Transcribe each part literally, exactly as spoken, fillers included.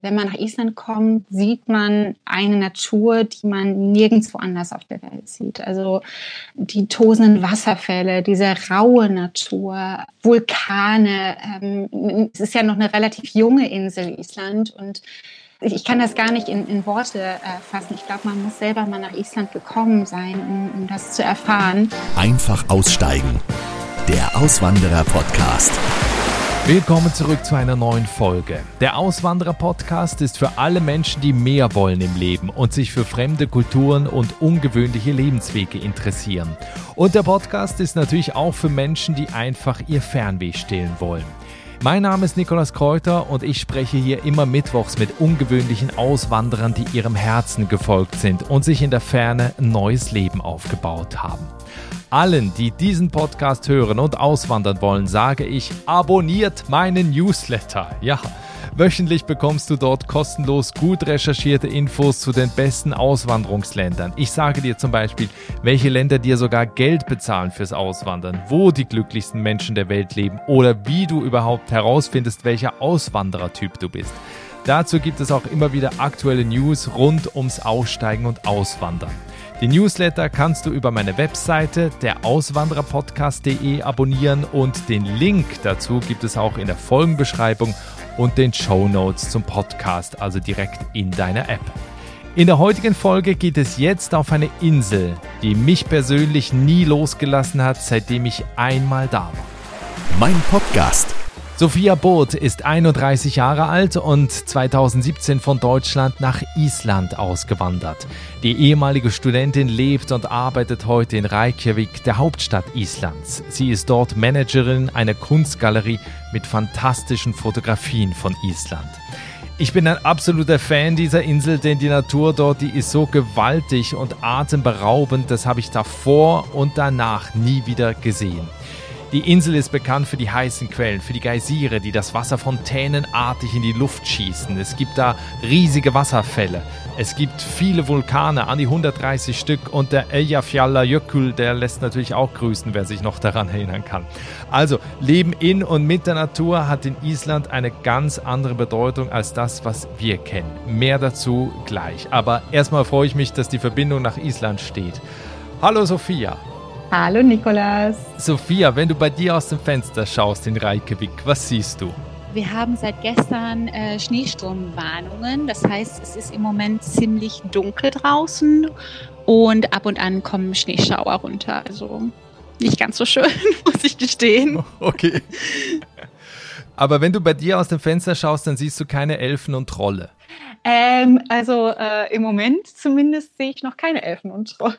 Wenn man nach Island kommt, sieht man eine Natur, die man nirgendwo anders auf der Welt sieht. Also die tosenden Wasserfälle, diese raue Natur, Vulkane. Ähm, es ist ja noch eine relativ junge Insel, Island, und ich kann das gar nicht in, in Worte äh, fassen. Ich glaube, man muss selber mal nach Island gekommen sein, um, um das zu erfahren. Einfach aussteigen. Der Auswanderer-Podcast. Willkommen zurück zu einer neuen Folge. Der Auswanderer-Podcast ist für alle Menschen, die mehr wollen im Leben und sich für fremde Kulturen und ungewöhnliche Lebenswege interessieren. Und der Podcast ist natürlich auch für Menschen, die einfach ihr Fernweh stillen wollen. Mein Name ist Nikolaus Kräuter und ich spreche hier immer mittwochs mit ungewöhnlichen Auswanderern, die ihrem Herzen gefolgt sind und sich in der Ferne ein neues Leben aufgebaut haben. Allen, die diesen Podcast hören und auswandern wollen, sage ich, abonniert meinen Newsletter. Ja, wöchentlich bekommst du dort kostenlos gut recherchierte Infos zu den besten Auswanderungsländern. Ich sage dir zum Beispiel, welche Länder dir sogar Geld bezahlen fürs Auswandern, wo die glücklichsten Menschen der Welt leben oder wie du überhaupt herausfindest, welcher Auswanderertyp du bist. Dazu gibt es auch immer wieder aktuelle News rund ums Aussteigen und Auswandern. Die Newsletter kannst du über meine Webseite der Auswandererpodcast punkt de abonnieren und den Link dazu gibt es auch in der Folgenbeschreibung und den Shownotes zum Podcast, also direkt in deiner App. In der heutigen Folge geht es jetzt auf eine Insel, die mich persönlich nie losgelassen hat, seitdem ich einmal da war. Mein Podcast. Sophia Both ist einunddreißig Jahre alt und zweitausendsiebzehn von Deutschland nach Island ausgewandert. Die ehemalige Studentin lebt und arbeitet heute in Reykjavik, der Hauptstadt Islands. Sie ist dort Managerin einer Kunstgalerie mit fantastischen Fotografien von Island. Ich bin ein absoluter Fan dieser Insel, denn die Natur dort, die ist so gewaltig und atemberaubend, das habe ich davor und danach nie wieder gesehen. Die Insel ist bekannt für die heißen Quellen, für die Geysire, die das Wasser fontänenartig in die Luft schießen. Es gibt da riesige Wasserfälle. Es gibt viele Vulkane, an die hundertdreißig Stück, und der Eyjafjallajökull, der lässt natürlich auch grüßen, wer sich noch daran erinnern kann. Also, Leben in und mit der Natur hat in Island eine ganz andere Bedeutung als das, was wir kennen. Mehr dazu gleich. Aber erstmal freue ich mich, dass die Verbindung nach Island steht. Hallo Sophia. Hallo Nikolaus. Sophia, wenn du bei dir aus dem Fenster schaust in Reykjavik, was siehst du? Wir haben seit gestern äh, Schneesturmwarnungen. Das heißt, es ist im Moment ziemlich dunkel draußen und ab und an kommen Schneeschauer runter. Also nicht ganz so schön, muss ich gestehen. Okay. Aber wenn du bei dir aus dem Fenster schaust, dann siehst du keine Elfen und Trolle. Ähm, also äh, im Moment zumindest sehe ich noch keine Elfen und Trolle.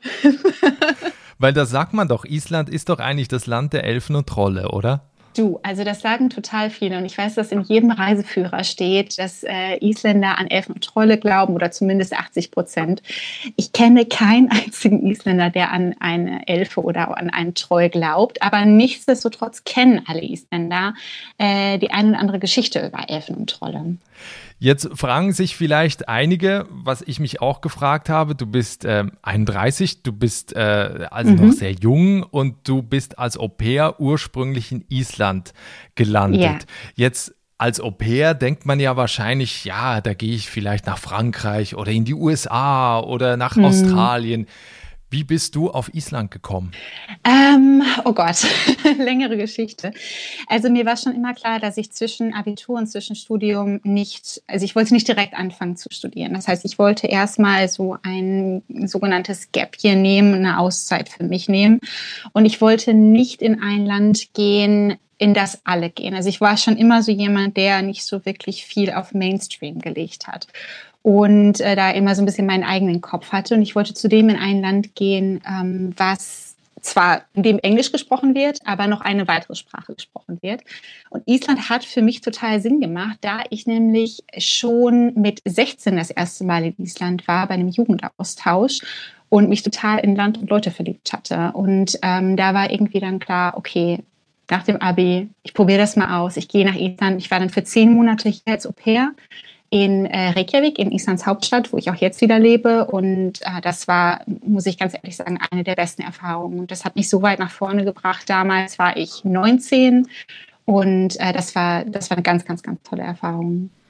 Weil da sagt man doch, Island ist doch eigentlich das Land der Elfen und Trolle, oder? Du, also das sagen total viele und ich weiß, dass in jedem Reiseführer steht, dass äh, Isländer an Elfen und Trolle glauben oder zumindest achtzig Prozent. Ich kenne keinen einzigen Isländer, der an eine Elfe oder an einen Troll glaubt, aber nichtsdestotrotz kennen alle Isländer äh, die eine oder andere Geschichte über Elfen und Trolle. Jetzt fragen sich vielleicht einige, was ich mich auch gefragt habe, du bist äh, einunddreißig, du bist äh, also mhm. noch sehr jung und du bist als Au-pair ursprünglich in Island gelandet. Ja. Jetzt als Au-pair denkt man ja wahrscheinlich, ja, da gehe ich vielleicht nach Frankreich oder in die U S A oder nach mhm. Australien. Wie bist du auf Island gekommen? Ähm, oh Gott, längere Geschichte. Also mir war schon immer klar, dass ich zwischen Abitur und Zwischenstudium nicht, also ich wollte nicht direkt anfangen zu studieren. Das heißt, ich wollte erstmal so ein sogenanntes Gap Year nehmen, eine Auszeit für mich nehmen. Und ich wollte nicht in ein Land gehen, in das alle gehen. Also ich war schon immer so jemand, der nicht so wirklich viel auf Mainstream gelegt hat. Und äh, da immer so ein bisschen meinen eigenen Kopf hatte. Und ich wollte zudem in ein Land gehen, ähm, was zwar in dem Englisch gesprochen wird, aber noch eine weitere Sprache gesprochen wird. Und Island hat für mich total Sinn gemacht, da ich nämlich schon mit sechzehn das erste Mal in Island war, bei einem Jugendaustausch und mich total in Land und Leute verliebt hatte. Und ähm, da war irgendwie dann klar, okay, nach dem Abi, ich probiere das mal aus, ich gehe nach Island. Ich war dann für zehn Monate hier als Au-pair in äh, Reykjavik, in Islands Hauptstadt, wo ich auch jetzt wieder lebe. Und äh, das war, muss ich ganz ehrlich sagen, eine der besten Erfahrungen. Und das hat mich so weit nach vorne gebracht. Damals war ich neunzehn und äh, das war, das war eine ganz, ganz, ganz tolle Erfahrung.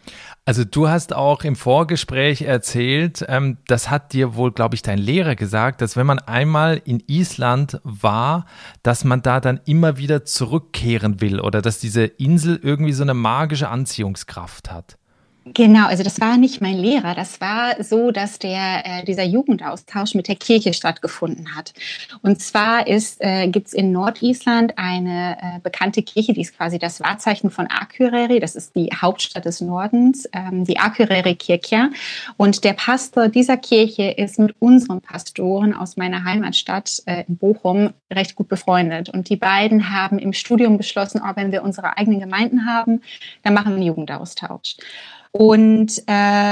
Also du hast auch im Vorgespräch erzählt, ähm, das hat dir wohl, glaube ich, dein Lehrer gesagt, dass wenn man einmal in Island war, dass man da dann immer wieder zurückkehren will oder dass diese Insel irgendwie so eine magische Anziehungskraft hat. Genau, also das war nicht mein Lehrer. Das war so, dass der äh, dieser Jugendaustausch mit der Kirche stattgefunden hat. Und zwar ist äh, gibt's in Nordisland eine äh, bekannte Kirche, die ist quasi das Wahrzeichen von Akureyri. Das ist die Hauptstadt des Nordens, ähm, die Akureyri Kirkja. Und der Pastor dieser Kirche ist mit unseren Pastoren aus meiner Heimatstadt äh, in Bochum recht gut befreundet. Und die beiden haben im Studium beschlossen, oh, wenn wir unsere eigenen Gemeinden haben, dann machen wir einen Jugendaustausch. Und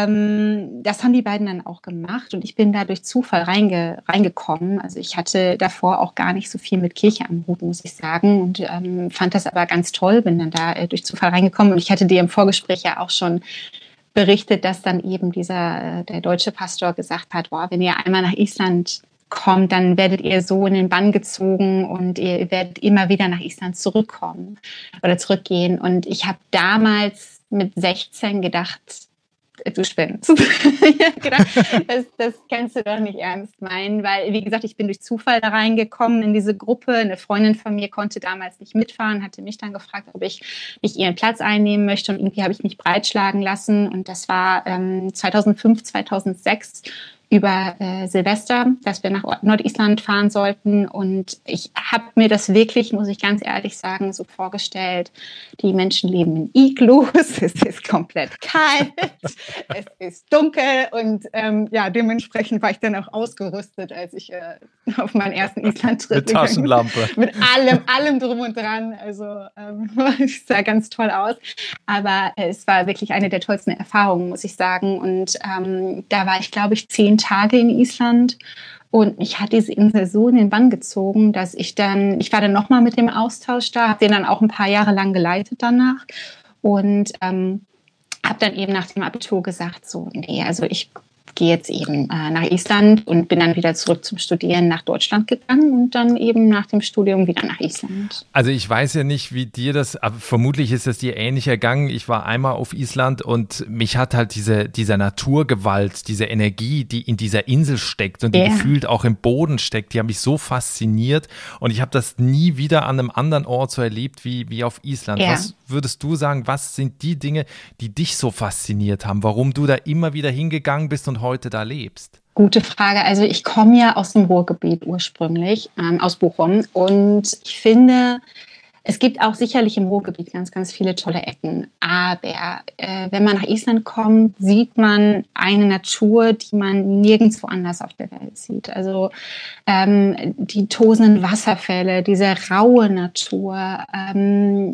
ähm, das haben die beiden dann auch gemacht und ich bin da durch Zufall reinge, reingekommen. Also ich hatte davor auch gar nicht so viel mit Kirche am Hut, muss ich sagen, und ähm, fand das aber ganz toll, bin dann da äh, durch Zufall reingekommen und ich hatte dir im Vorgespräch ja auch schon berichtet, dass dann eben dieser, äh, der deutsche Pastor gesagt hat, boah, wenn ihr einmal nach Island kommt, dann werdet ihr so in den Bann gezogen und ihr werdet immer wieder nach Island zurückkommen oder zurückgehen. Und ich habe damals mit sechzehn gedacht, du spinnst. gedacht, das, das kannst du doch nicht ernst meinen, weil, wie gesagt, ich bin durch Zufall da reingekommen in diese Gruppe. Eine Freundin von mir konnte damals nicht mitfahren, hatte mich dann gefragt, ob ich nicht ihren Platz einnehmen möchte und irgendwie habe ich mich breitschlagen lassen und das war ähm, zweitausendfünf, zweitausendsechs über äh, Silvester, dass wir nach Nordisland fahren sollten und ich habe mir das wirklich, muss ich ganz ehrlich sagen, so vorgestellt, die Menschen leben in Iglus, es ist komplett kalt, es ist dunkel und ähm, ja, dementsprechend war ich dann auch ausgerüstet, als ich äh, auf meinen ersten Island-Trip mit Taschenlampe. Mit allem, allem drum und dran, also ähm, es sah ganz toll aus, aber äh, es war wirklich eine der tollsten Erfahrungen, muss ich sagen und ähm, da war ich, glaube ich, zehn Tage in Island und mich hat diese Insel so in den Bann gezogen, dass ich dann, ich war dann nochmal mit dem Austausch da, habe den dann auch ein paar Jahre lang geleitet danach und ähm, habe dann eben nach dem Abitur gesagt, so, nee, also ich gehe jetzt eben äh, nach Island und bin dann wieder zurück zum Studieren nach Deutschland gegangen und dann eben nach dem Studium wieder nach Island. Also ich weiß ja nicht, wie dir das, aber vermutlich ist es dir ähnlich ergangen. Ich war einmal auf Island und mich hat halt diese, diese Naturgewalt, diese Energie, die in dieser Insel steckt und die yeah. gefühlt auch im Boden steckt, die hat mich so fasziniert und ich habe das nie wieder an einem anderen Ort so erlebt wie, wie auf Island. Yeah. Was würdest du sagen, was sind die Dinge, die dich so fasziniert haben, warum du da immer wieder hingegangen bist und heute da lebst? Gute Frage. Also ich komme ja aus dem Ruhrgebiet ursprünglich, ähm, aus Bochum. Und ich finde, es gibt auch sicherlich im Ruhrgebiet ganz, ganz viele tolle Ecken. Aber äh, wenn man nach Island kommt, sieht man eine Natur, die man nirgendwo anders auf der Welt sieht. Also ähm, die tosenden Wasserfälle, diese raue Natur, ähm,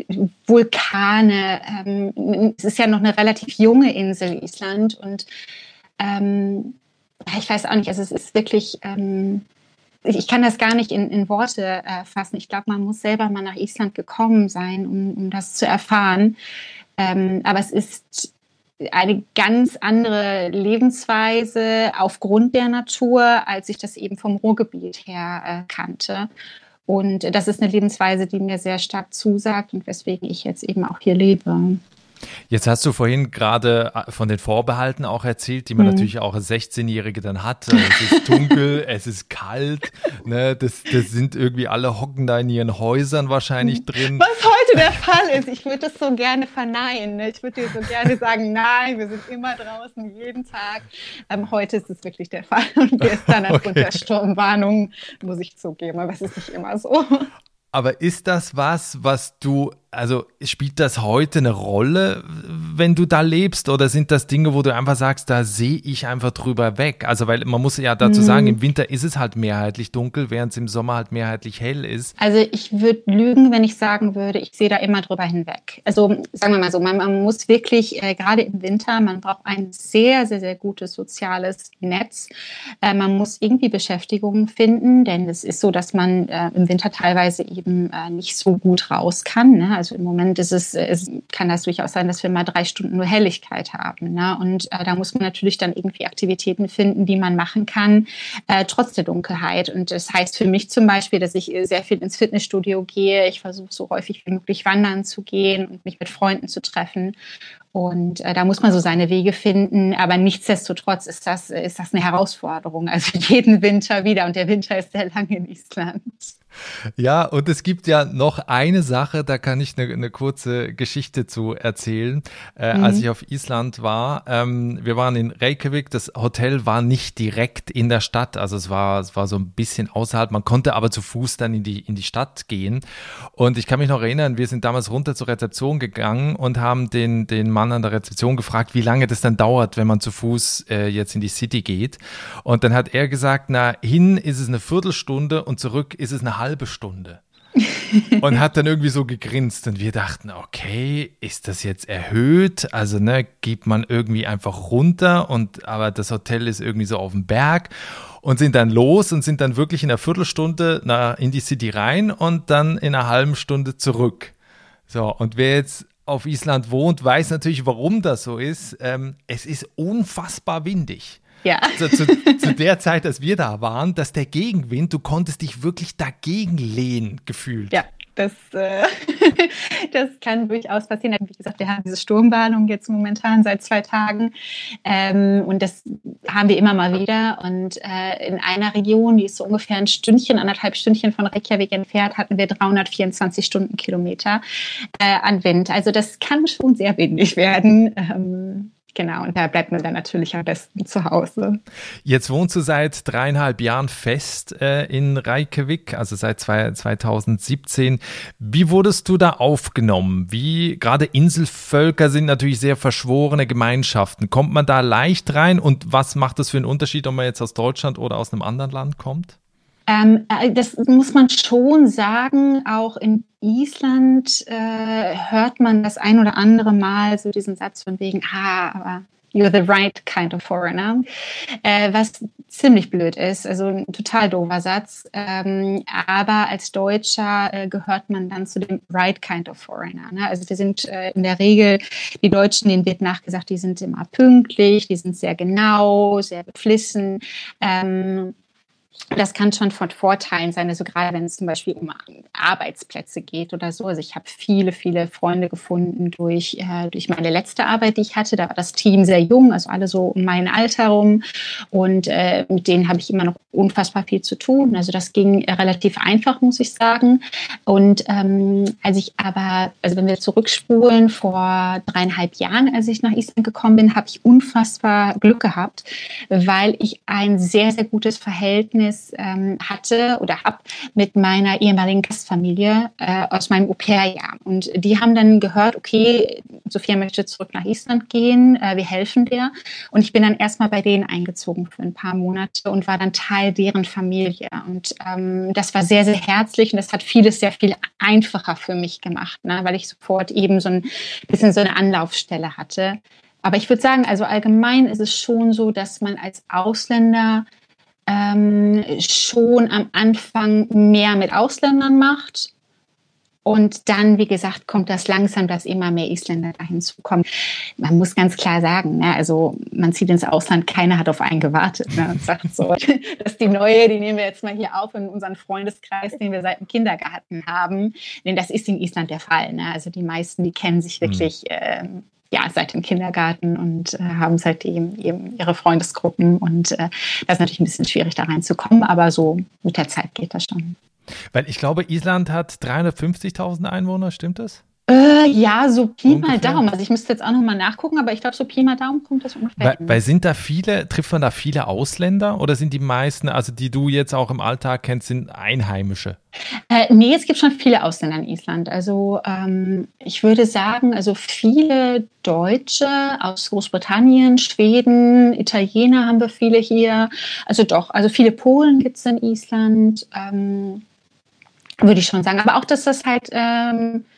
Vulkane. Ähm, es ist ja noch eine relativ junge Insel, Island. Und ähm, ich weiß auch nicht, also es ist wirklich... Ähm, Ich kann das gar nicht in, in Worte äh, fassen. Ich glaube, man muss selber mal nach Island gekommen sein, um, um das zu erfahren. Ähm, aber es ist eine ganz andere Lebensweise aufgrund der Natur, als ich das eben vom Ruhrgebiet her äh, kannte. Und das ist eine Lebensweise, die mir sehr stark zusagt und weswegen ich jetzt eben auch hier lebe. Jetzt hast du vorhin gerade von den Vorbehalten auch erzählt, die man mhm. natürlich auch als sechzehnjährige dann hat. Es ist dunkel, es ist kalt, ne? das, das sind irgendwie alle hocken da in ihren Häusern wahrscheinlich drin. Was heute der Fall ist, ich würde das so gerne verneinen. Ne? Ich würde dir so gerne sagen, nein, wir sind immer draußen, jeden Tag. Ähm, heute ist es wirklich der Fall und gestern aufgrund okay. der Sturmwarnung, muss ich zugeben, aber es ist nicht immer so. Aber ist das was, was du, also spielt das heute eine Rolle, wenn du da lebst? Oder sind das Dinge, wo du einfach sagst, da sehe ich einfach drüber weg? Also weil man muss ja dazu sagen, im Winter ist es halt mehrheitlich dunkel, während es im Sommer halt mehrheitlich hell ist. Also ich würde lügen, wenn ich sagen würde, ich sehe da immer drüber hinweg. Also sagen wir mal so, man, man muss wirklich, äh, gerade im Winter, man braucht ein sehr, sehr, sehr gutes soziales Netz. Äh, man muss irgendwie Beschäftigung finden, denn es ist so, dass man äh, im Winter teilweise eben äh, nicht so gut raus kann. Ne? Also im Moment ist es, es kann das durchaus sein, dass wir mal drei Stunden nur Helligkeit haben. Ne? Und äh, da muss man natürlich dann irgendwie Aktivitäten finden, die man machen kann, äh, trotz der Dunkelheit. Und das heißt für mich zum Beispiel, dass ich sehr viel ins Fitnessstudio gehe. Ich versuche so häufig wie möglich wandern zu gehen und mich mit Freunden zu treffen. Und äh, da muss man so seine Wege finden, aber nichtsdestotrotz ist das, ist das eine Herausforderung. Also jeden Winter wieder, und der Winter ist sehr lang in Island. Ja, und es gibt ja noch eine Sache, da kann ich eine, eine kurze Geschichte zu erzählen. Äh, mhm. Als ich auf Island war, ähm, wir waren in Reykjavik, das Hotel war nicht direkt in der Stadt, also es war, es war so ein bisschen außerhalb, man konnte aber zu Fuß dann in die, in die Stadt gehen. Und ich kann mich noch erinnern, wir sind damals runter zur Rezeption gegangen und haben den, den Mann an der Rezeption gefragt, wie lange das dann dauert, wenn man zu Fuß äh, jetzt in die City geht. Und dann hat er gesagt, na, hin ist es eine Viertelstunde und zurück ist es eine halbe Stunde. Und hat dann irgendwie so gegrinst und wir dachten, okay, ist das jetzt erhöht? Also ne, geht man irgendwie einfach runter und aber das Hotel ist irgendwie so auf dem Berg und sind dann los und sind dann wirklich in einer Viertelstunde na, in die City rein und dann in einer halben Stunde zurück. So, und wer jetzt auf Island wohnt, weiß natürlich, warum das so ist. Ähm, es ist unfassbar windig. Ja. Also zu, zu der Zeit, als wir da waren, dass der Gegenwind, du konntest dich wirklich dagegen lehnen, gefühlt. Ja, das, äh, das kann durchaus passieren. Wie gesagt, wir haben diese Sturmwarnung jetzt momentan seit zwei Tagen ähm, und das haben wir immer mal wieder. Und äh, in einer Region, die ist so ungefähr ein Stündchen, anderthalb Stündchen von Reykjavik entfernt, hatten wir dreihundertvierundzwanzig Stundenkilometer äh, an Wind. Also das kann schon sehr windig werden. Ähm, Genau, und da bleibt man dann natürlich am besten zu Hause. Jetzt wohnst du seit dreieinhalb Jahren fest äh, in Reykjavik, also seit zweitausendsiebzehn. Wie wurdest du da aufgenommen? Wie, gerade Inselvölker sind natürlich sehr verschworene Gemeinschaften. Kommt man da leicht rein und was macht das für einen Unterschied, ob man jetzt aus Deutschland oder aus einem anderen Land kommt? Ähm, das muss man schon sagen, auch in Island äh, hört man das ein oder andere Mal so diesen Satz von wegen, ah, aber you're the right kind of foreigner, äh, was ziemlich blöd ist, also ein total doofer Satz, ähm, aber als Deutscher äh, gehört man dann zu dem right kind of foreigner, ne? Also wir sind äh, in der Regel, die Deutschen, denen wird nachgesagt, die sind immer pünktlich, die sind sehr genau, sehr beflissen, ähm, das kann schon von Vorteilen sein, also gerade wenn es zum Beispiel um Arbeitsplätze geht oder so. Also ich habe viele, viele Freunde gefunden durch, äh, durch meine letzte Arbeit, die ich hatte. Da war das Team sehr jung, also alle so um mein Alter rum. Und äh, mit denen habe ich immer noch unfassbar viel zu tun. Also das ging relativ einfach, muss ich sagen. Und ähm, als ich aber, also wenn wir zurückspulen, vor dreieinhalb Jahren, als ich nach Island gekommen bin, habe ich unfassbar Glück gehabt, weil ich ein sehr, sehr gutes Verhältnis ähm, hatte oder habe mit meiner ehemaligen Gastfamilie äh, aus meinem Au-pair-Jahr. Und die haben dann gehört, okay, Sophia möchte zurück nach Island gehen, äh, wir helfen dir. Und ich bin dann erstmal bei denen eingezogen für ein paar Monate und war dann Teil deren Familie. Und ähm, das war sehr, sehr herzlich und das hat vieles sehr viel einfacher für mich gemacht, ne? Weil ich sofort eben so ein bisschen so eine Anlaufstelle hatte. Aber ich würde sagen, also allgemein ist es schon so, dass man als Ausländer ähm, schon am Anfang mehr mit Ausländern macht. Und dann, wie gesagt, kommt das langsam, dass immer mehr Isländer dahin zukommen. Man muss ganz klar sagen, ne, also man zieht ins Ausland, keiner hat auf einen gewartet, ne, und sagt so, das ist die neue, die nehmen wir jetzt mal hier auf in unseren Freundeskreis, den wir seit dem Kindergarten haben. Denn das ist in Island der Fall. Ne? Also die meisten, die kennen sich wirklich mhm. äh, ja, seit dem Kindergarten und äh, haben seitdem eben ihre Freundesgruppen. Und äh, das ist natürlich ein bisschen schwierig, da reinzukommen, aber so mit der Zeit geht das schon. Weil ich glaube, Island hat dreihundertfünfzigtausend Einwohner, stimmt das? Äh, ja, so Pi mal Daumen. Also ich müsste jetzt auch nochmal nachgucken, aber ich glaube, so Pi mal Daumen kommt das ungefähr. Weil, weil sind da viele, trifft man da viele Ausländer oder sind die meisten, also die du jetzt auch im Alltag kennst, sind Einheimische? Äh, nee, es gibt schon viele Ausländer in Island. Also ähm, ich würde sagen, also viele Deutsche aus Großbritannien, Schweden, Italiener haben wir viele hier. Also doch, also viele Polen gibt es in Island, ähm, würde ich schon sagen. Aber auch, dass das halt... Ähm,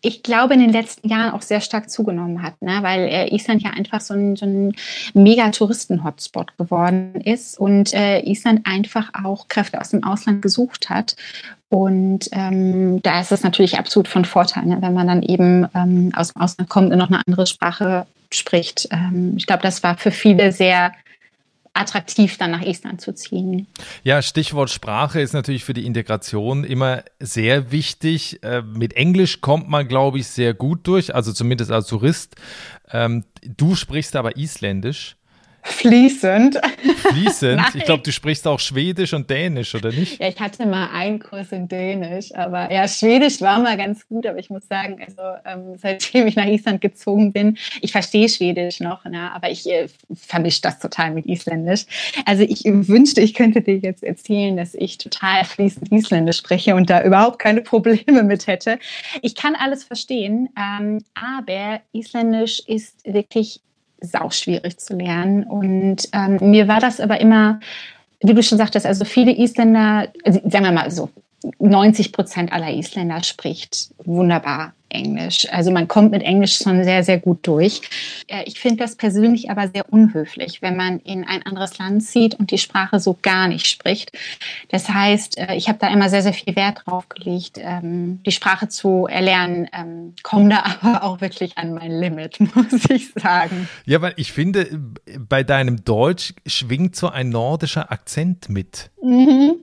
ich glaube, in den letzten Jahren auch sehr stark zugenommen hat, ne? Weil äh, Island ja einfach so ein, so ein mega Touristen-Hotspot geworden ist und äh, Island einfach auch Kräfte aus dem Ausland gesucht hat. Und ähm, da ist es natürlich absolut von Vorteil, ne? Wenn man dann eben ähm, aus dem Ausland kommt und noch eine andere Sprache spricht. Ähm, ich glaube, das war für viele sehr attraktiv, dann nach Island zu ziehen. Ja, Stichwort Sprache ist natürlich für die Integration immer sehr wichtig. Äh, mit Englisch kommt man, glaube ich, sehr gut durch, also zumindest als Tourist. Ähm, du sprichst aber Isländisch. Fließend. Fließend? Ich glaube, du sprichst auch Schwedisch und Dänisch, oder nicht? Ja, ich hatte mal einen Kurs in Dänisch, aber ja, Schwedisch war mal ganz gut, aber ich muss sagen, also ähm, seitdem ich nach Island gezogen bin, ich verstehe Schwedisch noch, ne, aber ich äh, vermische das total mit Isländisch. Also ich wünschte, ich könnte dir jetzt erzählen, dass ich total fließend Isländisch spreche und da überhaupt keine Probleme mit hätte. Ich kann alles verstehen, ähm, aber Isländisch ist wirklich sauschwierig zu lernen. Und ähm, mir war das aber immer, wie du schon sagtest, also viele Isländer, also sagen wir mal so, neunzig Prozent aller Isländer spricht wunderbar Englisch. Also man kommt mit Englisch schon sehr, sehr gut durch. Ich finde das persönlich aber sehr unhöflich, wenn man in ein anderes Land zieht und die Sprache so gar nicht spricht. Das heißt, ich habe da immer sehr, sehr viel Wert drauf gelegt, die Sprache zu erlernen, komme da aber auch wirklich an mein Limit, muss ich sagen. Ja, weil ich finde, bei deinem Deutsch schwingt so ein nordischer Akzent mit. Mhm.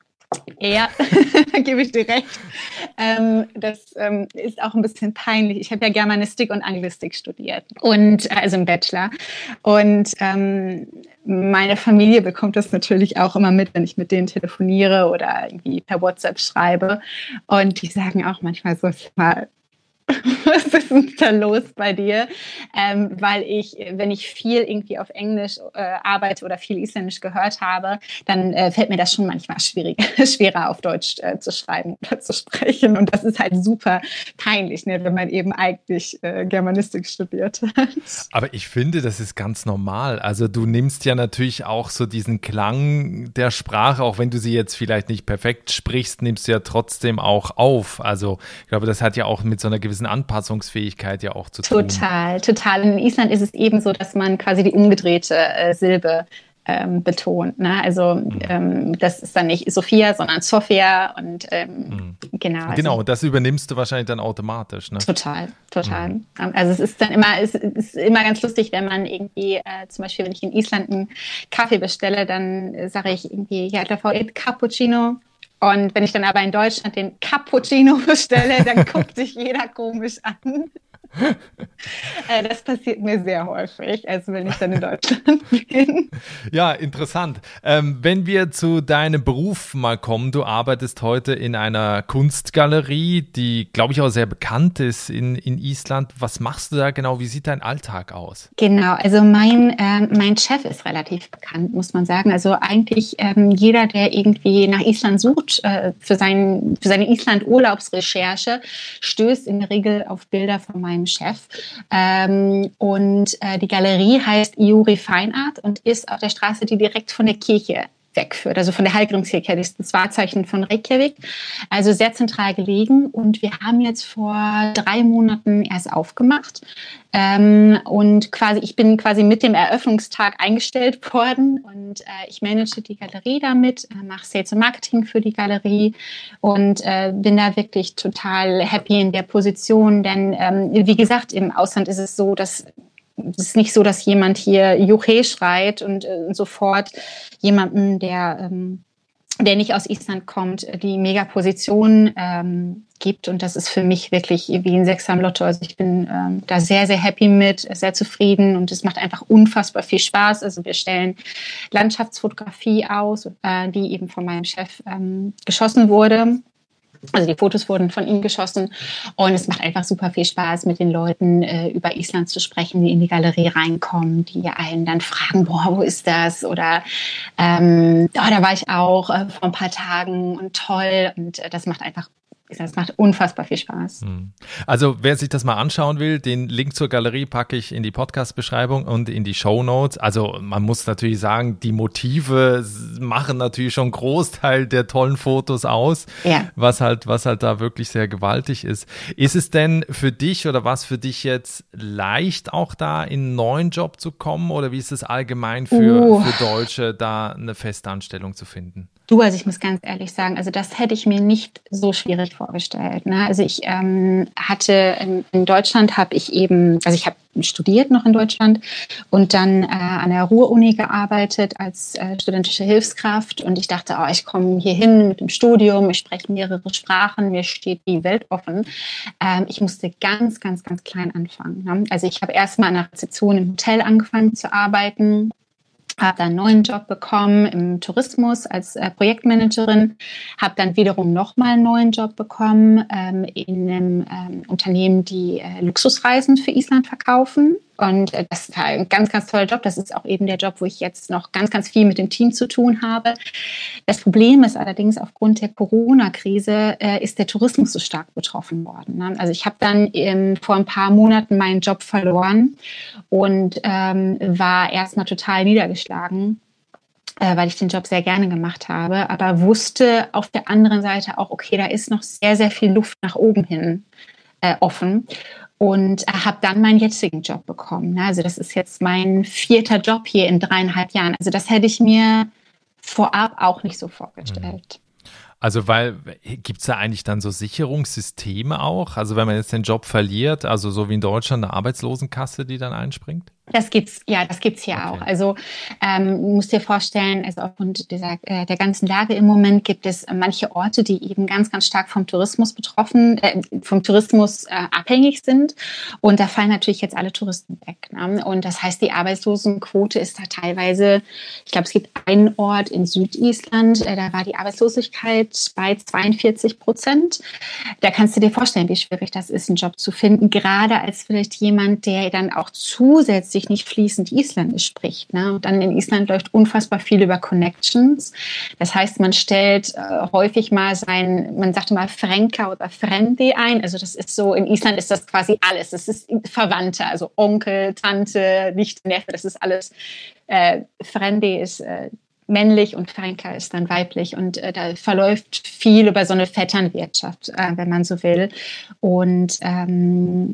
Ja, gebe ich dir recht. Ähm, das ähm, ist auch ein bisschen peinlich. Ich habe ja Germanistik und Anglistik studiert, und also im Bachelor. Und ähm, meine Familie bekommt das natürlich auch immer mit, wenn ich mit denen telefoniere oder irgendwie per WhatsApp schreibe. Und die sagen auch manchmal so, mal, was ist denn da los bei dir? Ähm, weil ich, wenn ich viel irgendwie auf Englisch äh, arbeite oder viel Isländisch gehört habe, dann äh, fällt mir das schon manchmal schwierig, schwerer auf Deutsch äh, zu schreiben oder zu sprechen. Und das ist halt super peinlich, ne, wenn man eben eigentlich äh, Germanistik studiert hat. Aber ich finde, das ist ganz normal. Also du nimmst ja natürlich auch so diesen Klang der Sprache, auch wenn du sie jetzt vielleicht nicht perfekt sprichst, nimmst du ja trotzdem auch auf. Also ich glaube, das hat ja auch mit so einer gewissen Anpassungsfähigkeit ja auch zu tun. Total, total. In Island ist es eben so, dass man quasi die umgedrehte äh, Silbe ähm, betont. Ne? Also mhm. ähm, das ist dann nicht Sophia, sondern Sophia und ähm, mhm. genau. Also, genau, das übernimmst du wahrscheinlich dann automatisch. Ne? Total, total. Mhm. Also es ist dann immer, es ist immer ganz lustig, wenn man irgendwie, äh, zum Beispiel, wenn ich in Island einen Kaffee bestelle, dann äh, sage ich irgendwie, ja, der Frau et Cappuccino. Und wenn ich dann aber in Deutschland den Cappuccino bestelle, dann guckt sich jeder komisch an. Das passiert mir sehr häufig, also wenn ich dann in Deutschland bin. Ja, interessant. Ähm, wenn wir zu deinem Beruf mal kommen, du arbeitest heute in einer Kunstgalerie, die, glaube ich, auch sehr bekannt ist in, in Island. Was machst du da genau? Wie sieht dein Alltag aus? Genau, also mein, äh, mein Chef ist relativ bekannt, muss man sagen. Also eigentlich ähm, jeder, der irgendwie nach Island sucht, äh, für, sein, für seine Island-Urlaubsrecherche, stößt in der Regel auf Bilder von meinem Chef. Ähm, und äh, die Galerie heißt Iuri Fine Art und ist auf der Straße, die direkt von der Kirche wegführt, also von der Hallgrímskirkja, das ist das Wahrzeichen von Reykjavik, also sehr zentral gelegen. Und wir haben jetzt vor drei Monaten erst aufgemacht. Ähm, und quasi, ich bin quasi mit dem Eröffnungstag eingestellt worden und äh, ich manage die Galerie damit, äh, mache Sales und Marketing für die Galerie und äh, bin da wirklich total happy in der Position, denn ähm, wie gesagt, im Ausland ist es so, dass es ist nicht so, dass jemand hier Juche schreit und äh, sofort jemanden, der, ähm, der nicht aus Island kommt, die Megaposition ähm, gibt. Und das ist für mich wirklich wie ein Sechser im Lotto. Also ich bin ähm, da sehr, sehr happy mit, sehr zufrieden und es macht einfach unfassbar viel Spaß. Also wir stellen Landschaftsfotografie aus, äh, die eben von meinem Chef ähm, geschossen wurde. Also die Fotos wurden von ihm geschossen und es macht einfach super viel Spaß, mit den Leuten äh, über Island zu sprechen, die in die Galerie reinkommen, die einen dann fragen, boah, wo ist das? Oder ähm, oh, da war ich auch äh, vor ein paar Tagen und toll. Und äh, das macht einfach Das macht unfassbar viel Spaß. Also wer sich das mal anschauen will, den Link zur Galerie packe ich in die Podcast-Beschreibung und in die Shownotes. Also man muss natürlich sagen, die Motive machen natürlich schon einen Großteil der tollen Fotos aus, ja. was halt, was halt da wirklich sehr gewaltig ist. Ist es denn für dich oder was für dich jetzt leicht, auch da in einen neuen Job zu kommen? Oder wie ist es allgemein für, uh. für Deutsche, da eine Festanstellung zu finden? Du, also ich muss ganz ehrlich sagen, also das hätte ich mir nicht so schwierig vorgestellt. Ne? Also ich ähm, hatte in, in Deutschland habe ich eben, also ich habe studiert noch in Deutschland und dann äh, an der Ruhr-Uni gearbeitet als äh, studentische Hilfskraft und ich dachte, oh, ich komme hier hin mit dem Studium, ich spreche mehrere Sprachen, mir steht die Welt offen. Ähm, ich musste ganz, ganz, ganz klein anfangen. Ne? Also ich habe erstmal an der Rezeption im Hotel angefangen zu arbeiten, habe dann einen neuen Job bekommen im Tourismus als äh, Projektmanagerin, habe dann wiederum nochmal einen neuen Job bekommen ähm, in einem ähm, Unternehmen, die äh, Luxusreisen für Island verkaufen. Und äh, das war ein ganz, ganz toller Job. Das ist auch eben der Job, wo ich jetzt noch ganz, ganz viel mit dem Team zu tun habe. Das Problem ist allerdings, aufgrund der Corona-Krise äh, ist der Tourismus so stark betroffen worden. Ne? Also ich habe dann ähm, vor ein paar Monaten meinen Job verloren und ähm, war erstmal total niedergeschlagen, äh, weil ich den Job sehr gerne gemacht habe, aber wusste auf der anderen Seite auch, okay, da ist noch sehr, sehr viel Luft nach oben hin äh, offen. Und habe dann meinen jetzigen Job bekommen. Also das ist jetzt mein vierter Job hier in dreieinhalb Jahren. Also das hätte ich mir vorab auch nicht so vorgestellt. Also weil, gibt es da eigentlich dann so Sicherungssysteme auch? Also wenn man jetzt den Job verliert, also so wie in Deutschland eine Arbeitslosenkasse, die dann einspringt? Das gibt's, ja, das gibt's hier okay. auch. Also ähm, du musst dir vorstellen, also aufgrund dieser, äh, der ganzen Lage im Moment gibt es manche Orte, die eben ganz, ganz stark vom Tourismus betroffen, äh, vom Tourismus äh, abhängig sind. Und da fallen natürlich jetzt alle Touristen weg. Ne? Und das heißt, die Arbeitslosenquote ist da teilweise, ich glaube, es gibt einen Ort in Südisland, äh, da war die Arbeitslosigkeit bei zweiundvierzig Prozent. Da kannst du dir vorstellen, wie schwierig das ist, einen Job zu finden, gerade als vielleicht jemand, der dann auch zusätzlich nicht fließend Isländisch spricht. Ne? Und dann in Island läuft unfassbar viel über Connections. Das heißt, man stellt äh, häufig mal sein, man sagte mal Fränka oder Frendi ein. Also das ist so, in Island ist das quasi alles. Das ist Verwandte, also Onkel, Tante, Nichte, Neffe, das ist alles. Äh, Frendi ist äh, männlich und Fränka ist dann weiblich und äh, da verläuft viel über so eine Vetternwirtschaft, äh, wenn man so will. Und ähm,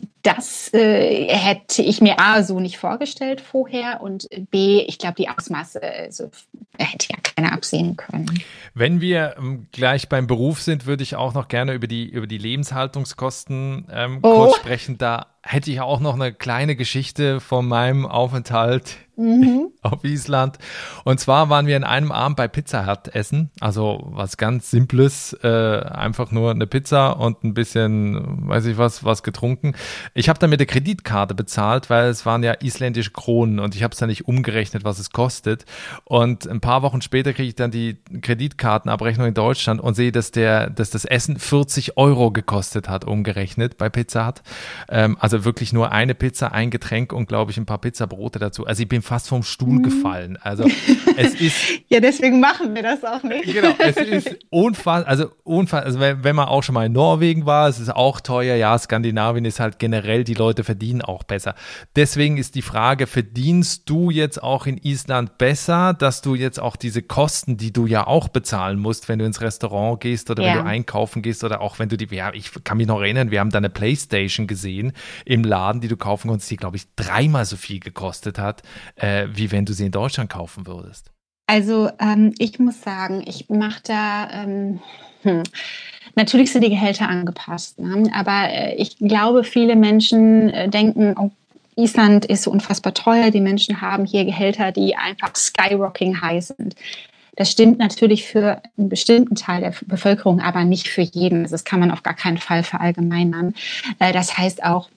das äh, hätte ich mir A, so nicht vorgestellt vorher und B, ich glaube, die Ausmaße also, hätte ja keiner absehen können. Wenn wir ähm, gleich beim Beruf sind, würde ich auch noch gerne über die, über die Lebenshaltungskosten ähm, oh. kurz sprechen. Da hätte ich auch noch eine kleine Geschichte von meinem Aufenthalt mhm. auf Island. Und zwar waren wir in einem Abend bei Pizza Hut essen, also was ganz Simples, äh, einfach nur eine Pizza und ein bisschen, weiß ich was, was getrunken. Ich habe dann mit der Kreditkarte bezahlt, weil es waren ja isländische Kronen und ich habe es dann nicht umgerechnet, was es kostet. Und ein paar Wochen später kriege ich dann die Kreditkartenabrechnung in Deutschland und sehe, dass der, dass das Essen vierzig Euro gekostet hat, umgerechnet bei Pizza Hut. Ähm, also wirklich nur eine Pizza, ein Getränk und glaube ich ein paar Pizzabrote dazu. Also ich bin fast vom Stuhl mhm. gefallen. Also es ist ja, deswegen machen wir das auch nicht. Genau, es ist unfassbar, also unfassbar, also wenn, wenn man auch schon mal in Norwegen war, es ist auch teuer. Ja, Skandinavien ist halt generell, die Leute verdienen auch besser. Deswegen ist die Frage, verdienst du jetzt auch in Island besser, dass du jetzt auch diese Kosten, die du ja auch bezahlen musst, wenn du ins Restaurant gehst oder ja. wenn du einkaufen gehst oder auch wenn du die, ja, ich kann mich noch erinnern, wir haben da eine Playstation gesehen im Laden, die du kaufen konntest, die, glaube ich, dreimal so viel gekostet hat, äh, wie wenn du sie in Deutschland kaufen würdest. Also ähm, ich muss sagen, ich mache da, ähm, hm, natürlich sind die Gehälter angepasst, ne? Aber äh, ich glaube, viele Menschen äh, denken, oh, Island ist so unfassbar teuer, die Menschen haben hier Gehälter, die einfach skyrocketing high sind. Das stimmt natürlich für einen bestimmten Teil der Bevölkerung, aber nicht für jeden. Also das kann man auf gar keinen Fall verallgemeinern. Äh, das heißt auch,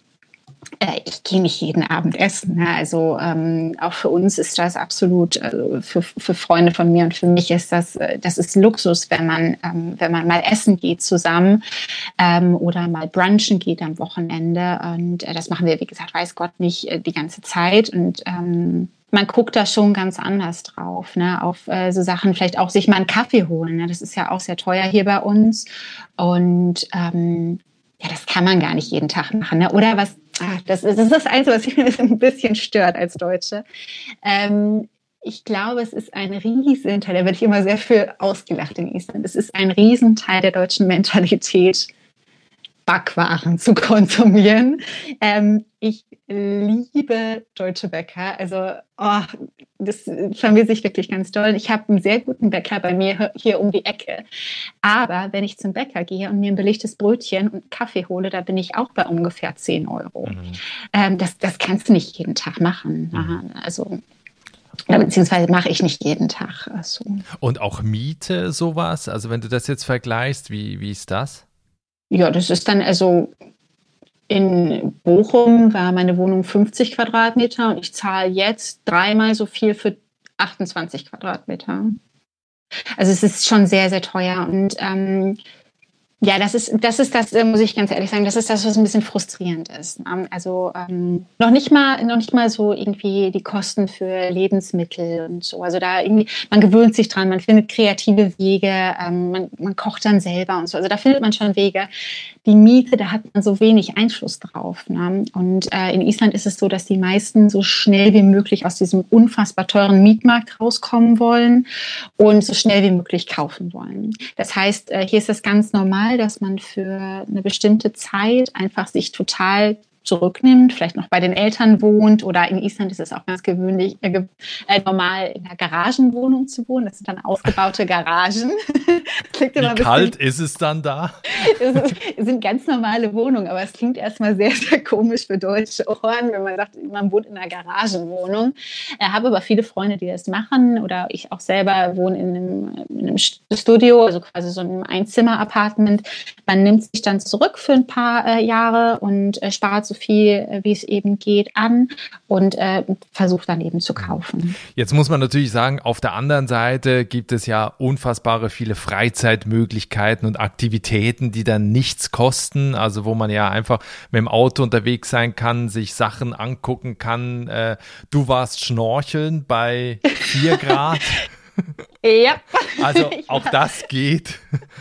ich gehe nicht jeden Abend essen. Ne? Also ähm, auch für uns ist das absolut, also für, für Freunde von mir und für mich ist das, das ist Luxus, wenn man, ähm, wenn man mal essen geht zusammen ähm, oder mal brunchen geht am Wochenende. Und äh, das machen wir, wie gesagt, weiß Gott, nicht äh, die ganze Zeit. Und ähm, man guckt da schon ganz anders drauf, ne? Auf äh, so Sachen, vielleicht auch sich mal einen Kaffee holen. Ne? Das ist ja auch sehr teuer hier bei uns. Und ähm, ja, das kann man gar nicht jeden Tag machen. Ne? Oder was, ach, das, ist, das ist das Einzige, was mich ein bisschen stört als Deutsche. Ähm, ich glaube, es ist ein Riesenteil, da werde ich immer sehr für ausgelacht in Island. Es ist ein Riesenteil der deutschen Mentalität, Backwaren zu konsumieren. Ähm, ich liebe deutsche Bäcker. Also oh, das vermisse ich wirklich ganz doll. Ich habe einen sehr guten Bäcker bei mir hier um die Ecke. Aber wenn ich zum Bäcker gehe und mir ein belegtes Brötchen und einen Kaffee hole, da bin ich auch bei ungefähr zehn Euro. Mhm. Ähm, das, das kannst du nicht jeden Tag machen. Mhm. Also beziehungsweise mache ich nicht jeden Tag. Also. Und auch Miete, sowas? Also wenn du das jetzt vergleichst, wie, wie ist das? Ja, das ist dann, also in Bochum war meine Wohnung fünfzig Quadratmeter und ich zahle jetzt dreimal so viel für achtundzwanzig Quadratmeter. Also es ist schon sehr, sehr teuer und ähm, ja, das ist, das ist das, muss ich ganz ehrlich sagen, das ist das, was ein bisschen frustrierend ist. Also ähm, noch nicht mal, noch nicht mal so irgendwie die Kosten für Lebensmittel und so. Also da irgendwie, man gewöhnt sich dran, man findet kreative Wege, ähm, man, man kocht dann selber und so. Also da findet man schon Wege. Die Miete, da hat man so wenig Einfluss drauf. Ne? Und äh, in Island ist es so, dass die meisten so schnell wie möglich aus diesem unfassbar teuren Mietmarkt rauskommen wollen und so schnell wie möglich kaufen wollen. Das heißt, äh, hier ist es ganz normal, dass man für eine bestimmte Zeit einfach sich total zurücknimmt, vielleicht noch bei den Eltern wohnt oder in Island ist es auch ganz gewöhnlich, äh, äh, normal in einer Garagenwohnung zu wohnen. Das sind dann ausgebaute Garagen. Klingt immer Wie kalt ist es dann da? Es sind ganz normale Wohnungen, aber es klingt erstmal sehr, sehr komisch für deutsche Ohren, wenn man sagt, man wohnt in einer Garagenwohnung. Ich habe aber viele Freunde, die das machen oder ich auch selber wohne in einem, in einem Studio, also quasi so einem Einzimmer-Apartment. Man nimmt sich dann zurück für ein paar äh, Jahre und äh, spart so viel, äh, wie es eben geht, an und äh, versucht dann eben zu kaufen. Jetzt muss man natürlich sagen, auf der anderen Seite gibt es ja unfassbare viele Freizeitmöglichkeiten und Aktivitäten, die dann nichts kosten, also wo man ja einfach mit dem Auto unterwegs sein kann, sich Sachen angucken kann. Äh, du warst schnorcheln bei vier Grad. Ja. Also auch das geht.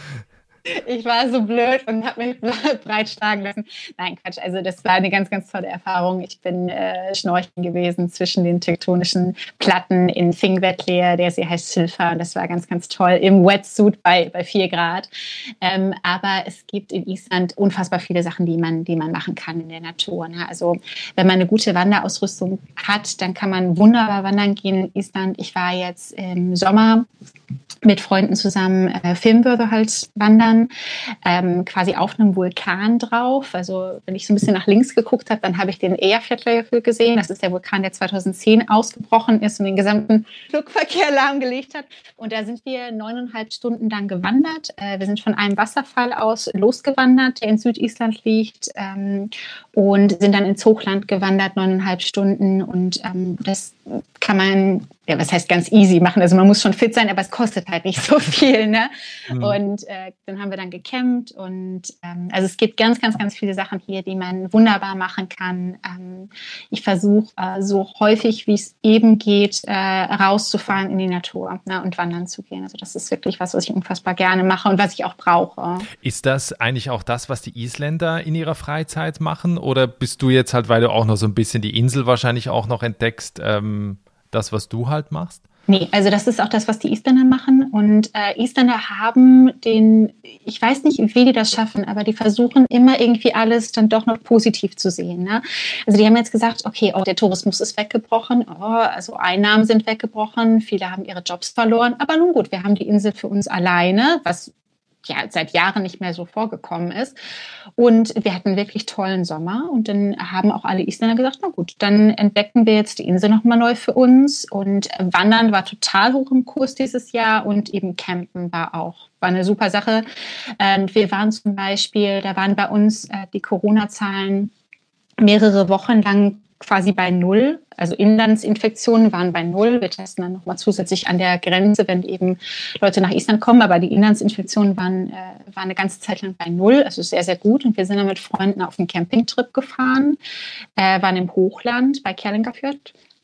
Ich war so blöd und habe mich breitschlagen lassen. Nein, Quatsch. Also das war eine ganz, ganz tolle Erfahrung. Ich bin äh, schnorcheln gewesen zwischen den tektonischen Platten in Þingvellir, der See heißt Silfa. Das war ganz, ganz toll im Wetsuit bei, bei vier Grad. Ähm, aber es gibt in Island unfassbar viele Sachen, die man, die man machen kann in der Natur. Ne? Also wenn man eine gute Wanderausrüstung hat, dann kann man wunderbar wandern gehen in Island. Ich war jetzt im Sommer mit Freunden zusammen äh, Fimmvörður halt wandern, ähm, quasi auf einem Vulkan drauf. Also wenn ich so ein bisschen nach links geguckt habe, dann habe ich den Eyjafjallajökull gesehen. Das ist der Vulkan, der zweitausendzehn ausgebrochen ist und den gesamten Flugverkehr lahmgelegt hat. Und da sind wir neuneinhalb Stunden lang gewandert. Äh, wir sind von einem Wasserfall aus losgewandert, der in Südisland liegt, ähm, und sind dann ins Hochland gewandert, neuneinhalb Stunden. Und ähm, das kann man, ja, was heißt ganz easy machen? Also man muss schon fit sein, aber es kostet halt nicht so viel, ne? Mhm. Und äh, dann haben wir dann gecampt und ähm, also es gibt ganz, ganz, ganz viele Sachen hier, die man wunderbar machen kann. Ähm, ich versuche äh, so häufig, wie es eben geht, äh, rauszufahren in die Natur, ne, und wandern zu gehen. Also das ist wirklich was, was ich unfassbar gerne mache und was ich auch brauche. Ist das eigentlich auch das, was die Isländer in ihrer Freizeit machen? Oder bist du jetzt halt, weil du auch noch so ein bisschen die Insel wahrscheinlich auch noch entdeckst, ähm, das, was du halt machst? Nee, also das ist auch das, was die Isländer machen. Und äh, Isländer haben den, ich weiß nicht, wie die das schaffen, aber die versuchen immer irgendwie alles dann doch noch positiv zu sehen. Ne? Also die haben jetzt gesagt, okay, oh, der Tourismus ist weggebrochen, oh, also Einnahmen sind weggebrochen, viele haben ihre Jobs verloren. Aber nun gut, wir haben die Insel für uns alleine, was ja seit Jahren nicht mehr so vorgekommen ist. Und wir hatten wirklich tollen Sommer und dann haben auch alle Isländer gesagt, na gut, dann entdecken wir jetzt die Insel nochmal neu für uns und Wandern war total hoch im Kurs dieses Jahr und eben Campen war auch, war eine super Sache. Und wir waren zum Beispiel, da waren bei uns die Corona-Zahlen mehrere Wochen lang quasi bei Null. Also Inlandsinfektionen waren bei Null. Wir testen dann nochmal zusätzlich an der Grenze, wenn eben Leute nach Island kommen. Aber die Inlandsinfektionen waren, äh, waren eine ganze Zeit lang bei Null. Also sehr, sehr gut. Und wir sind dann mit Freunden auf einen Campingtrip gefahren, äh, waren im Hochland bei Kerlingarfjörð.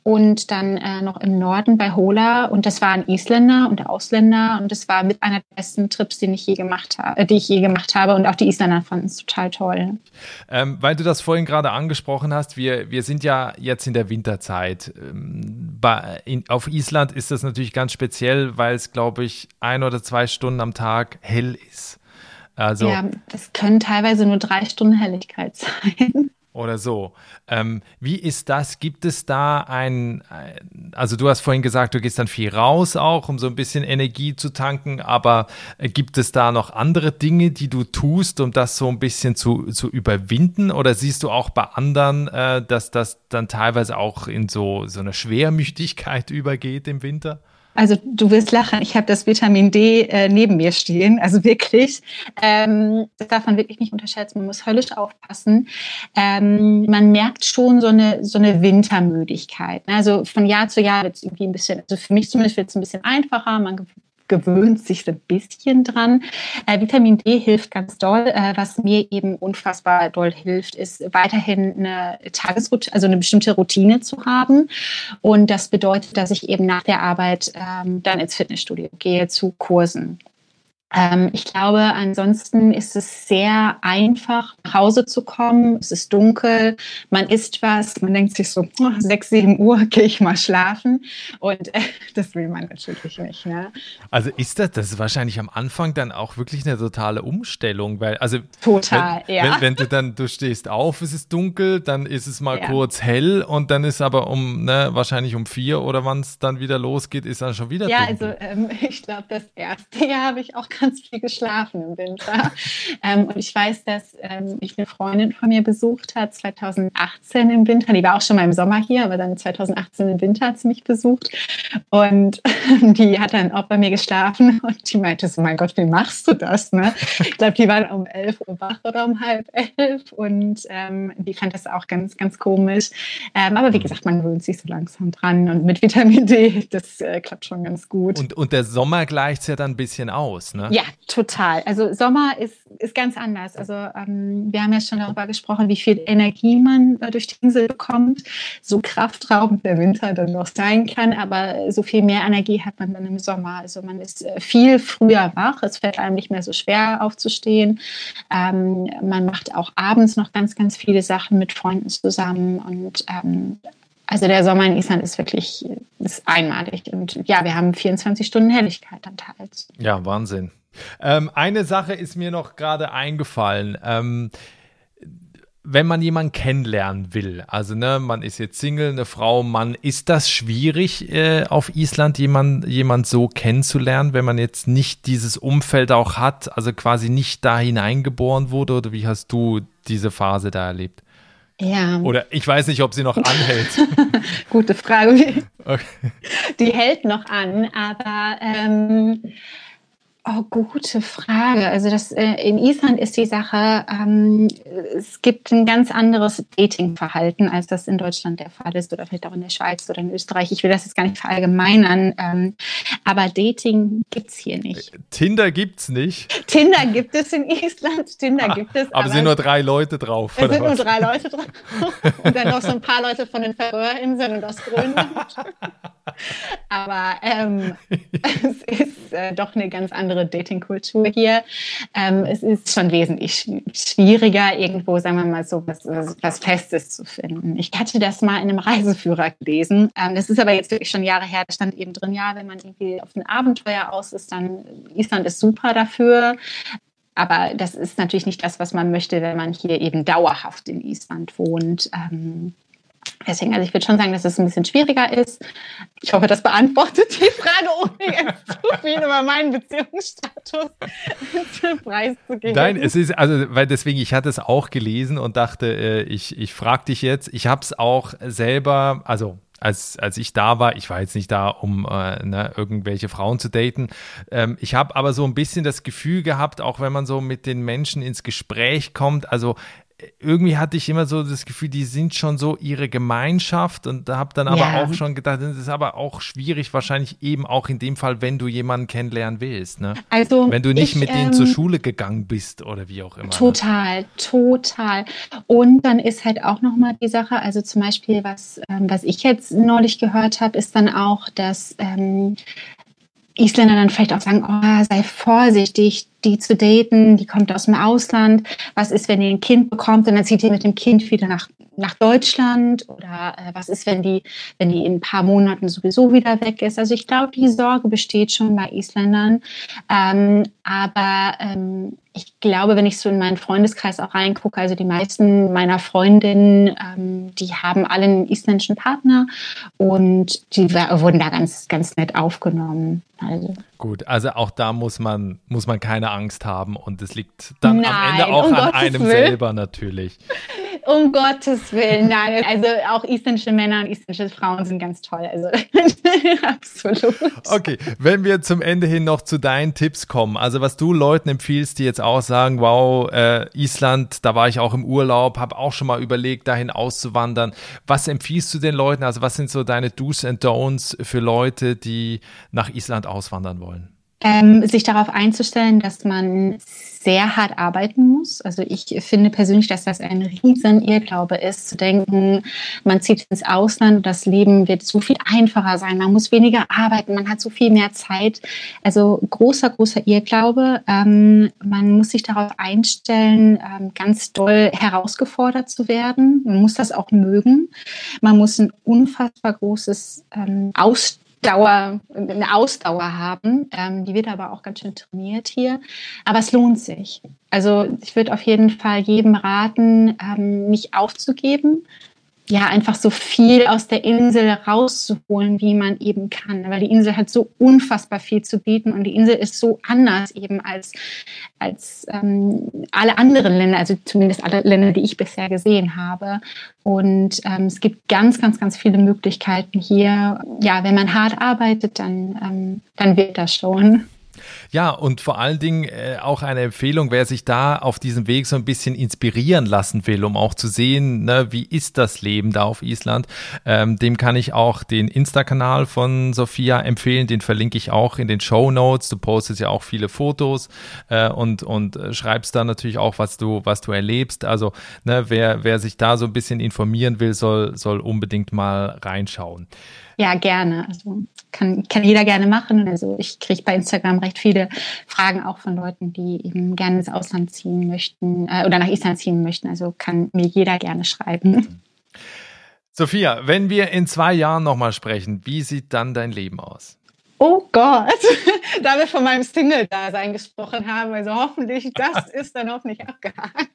und dann äh, noch im Norden bei Hola. Und das waren Isländer und Ausländer. Und das war mit einer der besten Trips, die ich je gemacht habe, die ich je gemacht habe. Und auch die Isländer fanden es total toll. Ähm, weil du das vorhin gerade angesprochen hast, wir, wir sind ja jetzt in der Winterzeit. Ähm, bei, in, auf Island ist das natürlich ganz speziell, weil es, glaube ich, ein oder zwei Stunden am Tag hell ist. Also, ja, das können teilweise nur drei Stunden Helligkeit sein. Oder so. Ähm, wie ist das? Gibt es da ein, ein, also du hast vorhin gesagt, du gehst dann viel raus auch, um so ein bisschen Energie zu tanken, aber äh, gibt es da noch andere Dinge, die du tust, um das so ein bisschen zu, zu überwinden? Oder siehst du auch bei anderen, äh, dass das dann teilweise auch in so, so eine Schwermütigkeit übergeht im Winter? Also du wirst lachen, ich habe das Vitamin D äh, neben mir stehen, also wirklich. Ähm, das darf man wirklich nicht unterschätzen, man muss höllisch aufpassen. Ähm, man merkt schon so eine, so eine Wintermüdigkeit. Also von Jahr zu Jahr wird es irgendwie ein bisschen, also für mich zumindest wird es ein bisschen einfacher, man gewöhnt sich so ein bisschen dran. Äh, Vitamin D hilft ganz doll. Äh, was mir eben unfassbar doll hilft, ist weiterhin eine Tagesroutine, also eine bestimmte Routine zu haben. Und das bedeutet, dass ich eben nach der Arbeit ähm, dann ins Fitnessstudio gehe zu Kursen. Ähm, ich glaube, ansonsten ist es sehr einfach, nach Hause zu kommen. Es ist dunkel, man isst was, man denkt sich so, oh, sechs, sieben Uhr gehe ich mal schlafen. Und äh, das will man natürlich nicht. Ne? Also ist das, das ist wahrscheinlich am Anfang dann auch wirklich eine totale Umstellung, weil, also total, wenn, ja. wenn, wenn du dann, du stehst auf, es ist dunkel, dann ist es mal ja. kurz hell und dann ist aber um, ne, wahrscheinlich um vier oder wann es dann wieder losgeht, ist dann schon wieder ja, dunkel. Ja, also ähm, ich glaube, das erste Jahr habe ich auch ganz viel geschlafen im Winter. ähm, und ich weiß, dass ähm, mich eine Freundin von mir besucht hat, zwanzig achtzehn im Winter. Die war auch schon mal im Sommer hier, aber dann zwanzig achtzehn im Winter hat sie mich besucht. Und die hat dann auch bei mir geschlafen und die meinte so, mein Gott, wie machst du das? Ne? Ich glaube, die waren um elf Uhr wach oder um halb elf und ähm, die fand das auch ganz, ganz komisch. Ähm, aber wie gesagt, man gewöhnt sich so langsam dran und mit Vitamin D, das äh, klappt schon ganz gut. Und, und der Sommer gleicht es ja dann ein bisschen aus, ne? Ja, total. Also Sommer ist, ist ganz anders. Also ähm, wir haben ja schon darüber gesprochen, wie viel Energie man äh, durch die Insel bekommt. So kraftraubend der Winter dann noch sein kann, aber so viel mehr Energie hat man dann im Sommer. Also man ist äh, viel früher wach. Es fällt einem nicht mehr so schwer aufzustehen. Ähm, man macht auch abends noch ganz, ganz viele Sachen mit Freunden zusammen und ähm, also der Sommer in Island ist wirklich ist einmalig. Und ja, wir haben vierundzwanzig Stunden Helligkeit dann teils. Ja, Wahnsinn. Ähm, eine Sache ist mir noch gerade eingefallen. Ähm, wenn man jemanden kennenlernen will, also ne, man ist jetzt Single, eine Frau, Mann, ist das schwierig äh, auf Island, jemand, jemand so kennenzulernen, wenn man jetzt nicht dieses Umfeld auch hat, also quasi nicht da hineingeboren wurde? Oder wie hast du diese Phase da erlebt? Ja. Oder ich weiß nicht, ob sie noch anhält. Gute Frage. Okay. Die hält noch an, aber ähm, oh, gute Frage. Also das, äh, in Island ist die Sache, ähm, es gibt ein ganz anderes Datingverhalten, als das in Deutschland der Fall ist oder vielleicht auch in der Schweiz oder in Österreich. Ich will das jetzt gar nicht verallgemeinern, ähm, aber Dating gibt es hier nicht. Tinder gibt es nicht? Tinder gibt es in Island, Tinder ah, gibt es. Aber es sind nur drei Leute drauf. Es sind was? nur drei Leute drauf und dann noch so ein paar Leute von den Färöerinseln und aus Grönland. Aber ähm, es ist äh, doch eine ganz andere Datingkultur hier. Ähm, es ist schon wesentlich schwieriger, irgendwo, sagen wir mal so, was, was Festes zu finden. Ich hatte das mal in einem Reiseführer gelesen. Ähm, das ist aber jetzt wirklich schon Jahre her. Da stand eben drin, ja, wenn man irgendwie auf ein Abenteuer aus ist, dann Island ist super dafür. Aber das ist natürlich nicht das, was man möchte, wenn man hier eben dauerhaft in Island wohnt. Ähm, Deswegen, also ich würde schon sagen, dass es ein bisschen schwieriger ist. Ich hoffe, das beantwortet die Frage, ohne jetzt zu viel über meinen Beziehungsstatus preiszugeben. Nein, es ist, also, weil deswegen, ich hatte es auch gelesen und dachte, ich, ich frage dich jetzt. Ich habe es auch selber, also Als, als ich da war, ich war jetzt nicht da, um äh, ne, irgendwelche Frauen zu daten. Ähm, ich habe aber so ein bisschen das Gefühl gehabt, auch wenn man so mit den Menschen ins Gespräch kommt, also irgendwie hatte ich immer so das Gefühl, die sind schon so ihre Gemeinschaft und habe dann aber ja. auch schon gedacht, das ist aber auch schwierig, wahrscheinlich eben auch in dem Fall, wenn du jemanden kennenlernen willst, ne? Also wenn du nicht ich, mit denen ähm, zur Schule gegangen bist oder wie auch immer. Total, ne? total. Und dann ist halt auch nochmal die Sache, also zum Beispiel, was, ähm, was ich jetzt neulich gehört habe, ist dann auch, dass ähm, Isländer dann vielleicht auch sagen, oh, sei vorsichtig, die zu daten, die kommt aus dem Ausland. Was ist, wenn ihr ein Kind bekommt und dann zieht ihr mit dem Kind wieder nach, nach Deutschland? Oder äh, was ist, wenn die, wenn die in ein paar Monaten sowieso wieder weg ist? Also ich glaube, die Sorge besteht schon bei Isländern. Ähm, aber ähm, ich glaube, wenn ich so in meinen Freundeskreis auch reingucke, also die meisten meiner Freundinnen, ähm, die haben alle einen isländischen Partner und die wurden da ganz, ganz nett aufgenommen. Also. Gut, also auch da muss man, muss man keine Angst haben und es liegt dann nein, am Ende auch um an Gottes einem Willen. selber natürlich. Um Gottes Willen, nein. Also auch isländische Männer und isländische Frauen sind ganz toll. Also absolut. Okay, wenn wir zum Ende hin noch zu deinen Tipps kommen, also was du Leuten empfiehlst, die jetzt auch sagen, wow, äh, Island, da war ich auch im Urlaub, habe auch schon mal überlegt, dahin auszuwandern. Was empfiehlst du den Leuten? Also was sind so deine Do's and Don'ts für Leute, die nach Island auswandern wollen? Ähm, sich darauf einzustellen, dass man sehr hart arbeiten muss. Also ich finde persönlich, dass das ein riesen Irrglaube ist, zu denken, man zieht ins Ausland und das Leben wird so viel einfacher sein, man muss weniger arbeiten, man hat so viel mehr Zeit. Also großer, großer Irrglaube. Ähm, man muss sich darauf einstellen, ähm, ganz doll herausgefordert zu werden. Man muss das auch mögen. Man muss ein unfassbar großes ähm, Ausstellen Dauer, eine Ausdauer haben. Ähm, die wird aber auch ganz schön trainiert hier. Aber es lohnt sich. Also ich würde auf jeden Fall jedem raten, ähm, nicht aufzugeben. Ja, einfach so viel aus der Insel rauszuholen, wie man eben kann. Weil die Insel hat so unfassbar viel zu bieten und die Insel ist so anders eben als, als ähm, alle anderen Länder, also zumindest alle Länder, die ich bisher gesehen habe. Und ähm, es gibt ganz, ganz, ganz viele Möglichkeiten hier. Ja, wenn man hart arbeitet, dann, ähm, dann wird das schon. Ja, und vor allen Dingen äh, auch eine Empfehlung, wer sich da auf diesem Weg so ein bisschen inspirieren lassen will, um auch zu sehen, ne, wie ist das Leben da auf Island, ähm, dem kann ich auch den Insta-Kanal von Sophia empfehlen, den verlinke ich auch in den Shownotes. Du postest ja auch viele Fotos äh, und, und äh, schreibst da natürlich auch, was du, was du erlebst. Also ne, wer, wer sich da so ein bisschen informieren will, soll, soll unbedingt mal reinschauen. Ja, gerne. Also kann, kann jeder gerne machen. Also ich kriege bei Instagram recht viele Fragen auch von Leuten, die eben gerne ins Ausland ziehen möchten äh, oder nach Island ziehen möchten. Also kann mir jeder gerne schreiben. Sophia, wenn wir in zwei Jahren nochmal sprechen, wie sieht dann dein Leben aus? Oh Gott, da wir von meinem Single-Dasein gesprochen haben, also hoffentlich, das ist dann hoffentlich abgehakt.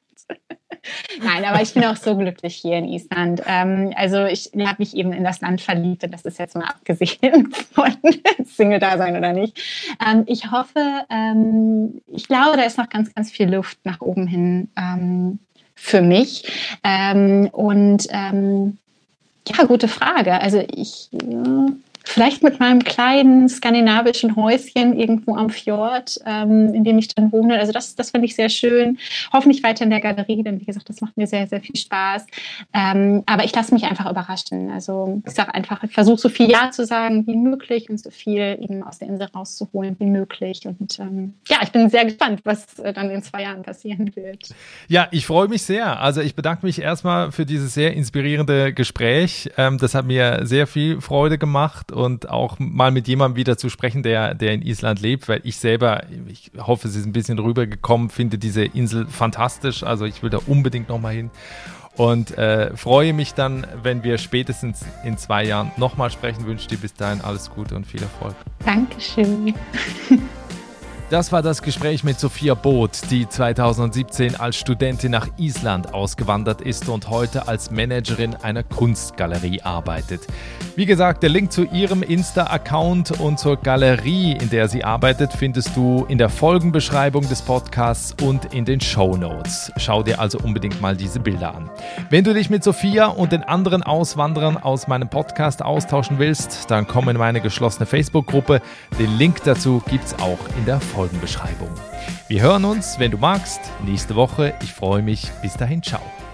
Nein, aber ich bin auch so glücklich hier in Island. Ähm, also ich habe mich eben in das Land verliebt und das ist jetzt mal abgesehen von Single-Dasein oder nicht. Ähm, ich hoffe, ähm, ich glaube, da ist noch ganz, ganz viel Luft nach oben hin ähm, für mich. Ähm, und ähm, ja, gute Frage. Also ich... Ja, vielleicht mit meinem kleinen skandinavischen Häuschen irgendwo am Fjord, ähm, in dem ich dann wohne. Also das, das finde ich sehr schön. Hoffentlich weiter in der Galerie, denn wie gesagt, das macht mir sehr, sehr viel Spaß. Ähm, aber ich lasse mich einfach überraschen. Also ich sage einfach, ich versuche so viel Ja zu sagen wie möglich und so viel eben aus der Insel rauszuholen wie möglich. Und ähm, ja, ich bin sehr gespannt, was äh, dann in zwei Jahren passieren wird. Ja, ich freue mich sehr. Also ich bedanke mich erstmal für dieses sehr inspirierende Gespräch. Ähm, das hat mir sehr viel Freude gemacht. Und auch mal mit jemandem wieder zu sprechen, der, der in Island lebt, weil ich selber, ich hoffe, es ist ein bisschen rübergekommen, finde diese Insel fantastisch, also ich will da unbedingt nochmal hin und äh, freue mich dann, wenn wir spätestens in zwei Jahren nochmal sprechen, wünsche dir bis dahin alles Gute und viel Erfolg. Dankeschön. Das war das Gespräch mit Sophia Both, die zweitausendsiebzehn als Studentin nach Island ausgewandert ist und heute als Managerin einer Kunstgalerie arbeitet. Wie gesagt, der Link zu ihrem Insta-Account und zur Galerie, in der sie arbeitet, findest du in der Folgenbeschreibung des Podcasts und in den Shownotes. Schau dir also unbedingt mal diese Bilder an. Wenn du dich mit Sophia und den anderen Auswanderern aus meinem Podcast austauschen willst, dann komm in meine geschlossene Facebook-Gruppe. Den Link dazu gibt's auch in der Folge. Folgenbeschreibung. Wir hören uns, wenn du magst, nächste Woche. Ich freue mich. Bis dahin, ciao.